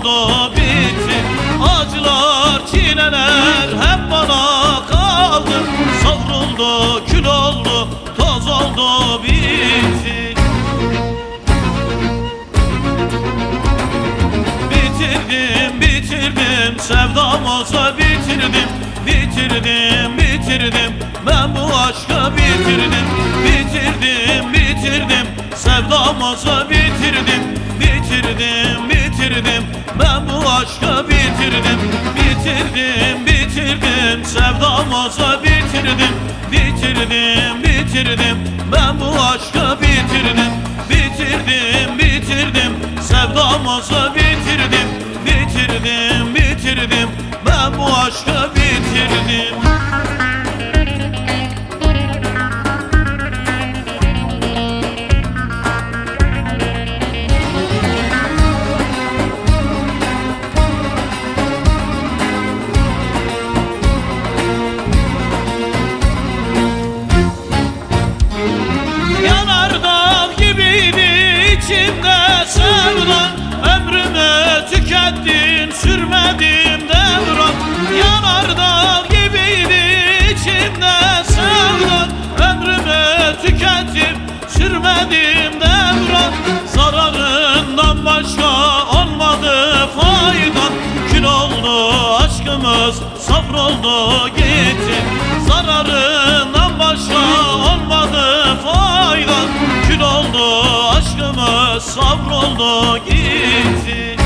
oldu bitti. Acılar çileler hep bana kaldı. Savruldu kül oldu toz oldu bitti. Bitirdim bitirdim sevdamızı bitirdim. Bitirdim bitirdim ben bu aşkı bitirdim. Bitirdim bitirdim sevdamızı bitirdim. Bitirdim bitirdim ben bu aşkı bitirdim. Bitirdim bitirdim sevdamızı bitirdim. Bitirdim bitirdim ben bu aşkı bitirdim. Bitirdim bitirdim sevdamızı bitirdim. Bitirdim bitirdim ben bu aşkı bitirdim. Yanardağ gibiydi içimde sevdan. Ömrümü tükettin sürmedim devran. Yanardağ gibiydi içimde sevdan. Ömrümü tükettim sürmedim devran. Zararından başka olmadı faydan. Kül oldu aşkımız savruldu gitti. Zararından başka olmadı faydan. Kül oldu aşkımız savruldu gitti.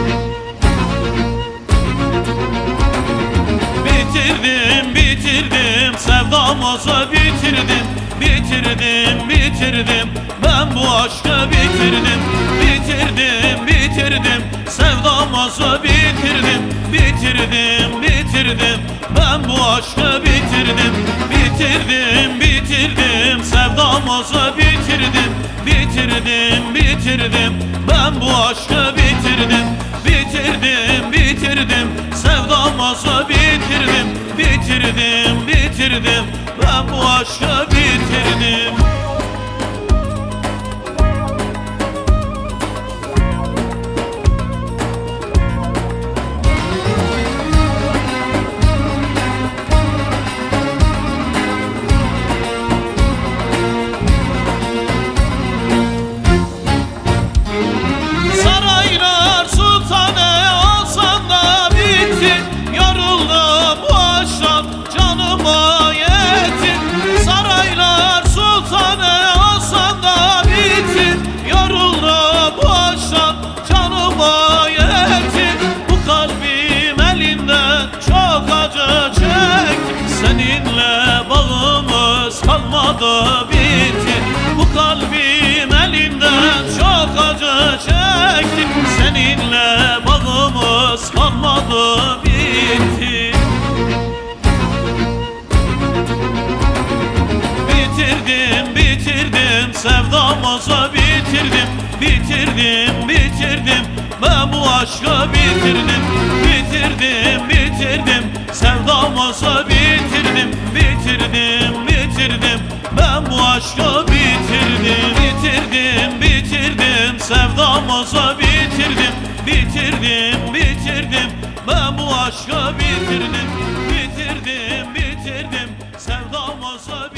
Bitirdim bitirdim sevdamızı bitirdim. Bitirdim bitirdim ben bu aşkı bitirdim. Bitirdim bitirdim sevdamızı bitirdim. Bitirdim bitirdim ben bu aşkı bitirdim. Bitirdim bitirdim sevdamızı bitirdim. Bitirdim bitirdim ben bu aşkı bitirdim. Bitirdim bitirdim sevdamızı bitirdim. Bitirdim bitirdim ben bu aşkı bitirdim. Saraylar sultanı olsan da bitti. Yoruldum bu aşktan canıma yetti. Saraylar sultanı olsan da bitti. Yoruldum bu aşktan canıma yetti. Bu kalbim elinden çok acı çekti. Seninle bağımız kalmadı bitti. Bu kalbim elinden çok acı çekti. Seninle bağımız kalmadı bitti. Bitirdim bitirdim sevdamızı bitirdim. Bitirdim bitirdim ben bu aşkı bitirdim. Bitirdim bitirdim sevdamızı bitirdim. Bitirdim bitirdim ben bu aşkı bitirdim. Bitirdim bitirdim sevdamızı bitirdim. Bitirdim bitirdim ben bu aşkı bitirdim. Bitirdim bitirdim sevdamızı bitirdim.